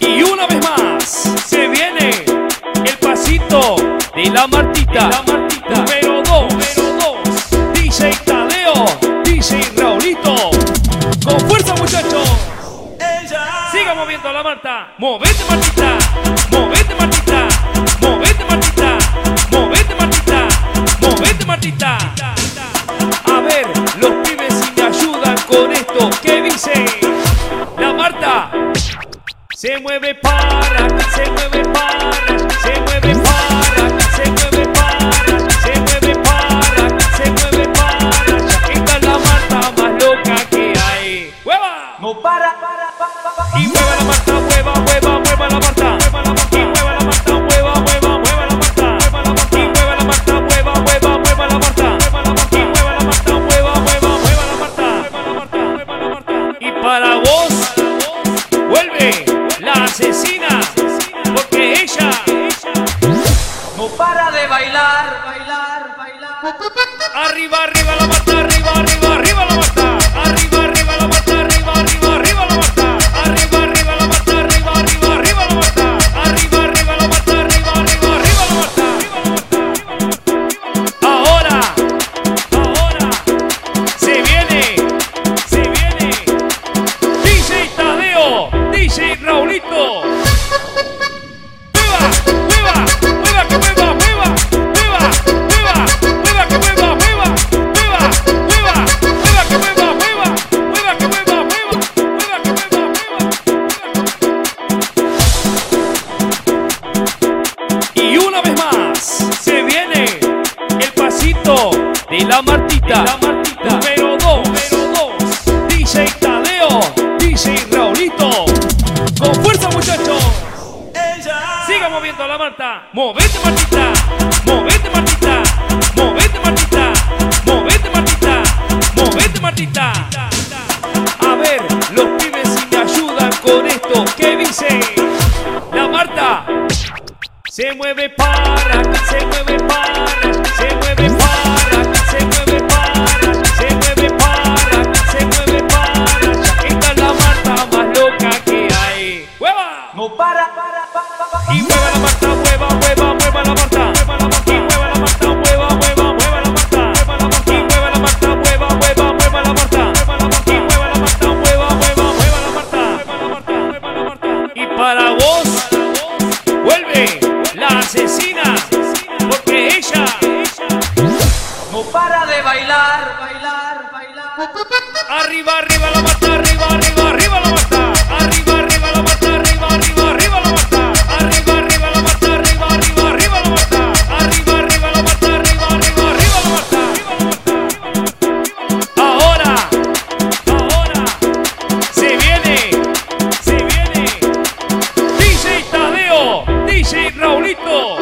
Y una vez más se viene el pasito de la Martita, número 2, DJ Tadeo, DJ Raulito. Con fuerza, muchachos. Siga moviendo a la Marta. Movete, Martita. Movete, Martita. Movete, Martita. Movete, Martita. Movete, Martita. A ver, los pibes si me ayudan con esto. ¿Qué dice? La Marta se mueve para, se mueve para, se mueve para, se mueve para, se mueve para, se mueve para. Esta es la Marta más loca que hay. ¡Hueva! No para. Y mueva la Marta, mueva, mueva, mueva la Marta. Y mueva la Marta, mueva, mueva, mueva la Marta. Y mueva la Marta, mueva, mueva, mueva la Marta. Y mueva la Marta, mueva, mueva, mueva la Marta. Y para vos vuelve la asesina, porque ella No para de bailar. arriba, arriba la Marta, arriba, arriba, arriba la Marta. Arriba, arriba la Marta, arriba, arriba, arriba la Marta. Arriba, arriba la Marta, arriba, arriba, arriba la Marta. Arriba, arriba la Marta, arriba, arriba, arriba la Marta. Ahora se viene DJ Tadeo, DJ Raulito. Y una vez más se viene el pasito de la Martita, número 2, DJ Tadeo, DJ Raulito. Con fuerza, muchachos. Siga moviendo a la Marta. Movete, Martita. Movete, Martita. Movete, Martita. Movete, Martita. Movete, Martita. A ver, los pibes si me ayudan con esto. ¿Qué dice? La Marta se mueve para, se mueve para, se mueve para, se mueve para, se mueve para, se mueve para. Esta es la Marta más loca que hay. ¡Hueva! No para. Y mueva la Marta, mueva, mueva, mueva la Marta. Y mueva la Marta, mueva, mueva, mueva la Marta. Y mueva la Marta, mueva, mueva, mueva la Marta. Y mueva la Marta, mueva, mueva, mueva la Marta. Y para vos vuelve la asesina, porque ella No para de bailar. arriba, arriba la Marta, arriba, arriba, arriba la Marta. Arriba, arriba la Marta, arriba, arriba, arriba la Marta. Arriba, arriba la Marta, arriba, arriba, arriba la Marta. Arriba, arriba la Marta, arriba, arriba, arriba la Marta. Ahora se viene DJ Tadeo, DJ Raulito.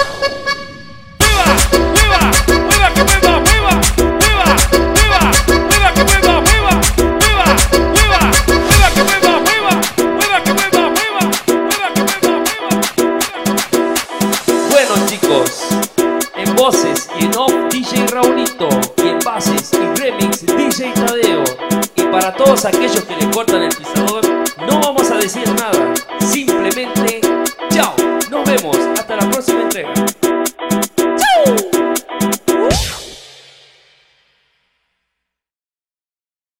Bueno, chicos, en voces y en off DJ Raulito, y en bases y remix DJ Tadeo. Y para todos aquellos que le cortan el pisador, no vamos a decir nada, simplemente chao, nos vemos.